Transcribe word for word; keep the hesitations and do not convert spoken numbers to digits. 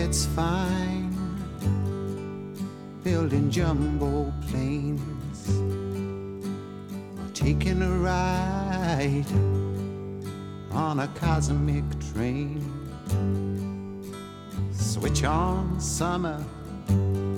it's fine, building jumbo planes, or taking a ride on a cosmic train. Switch on summer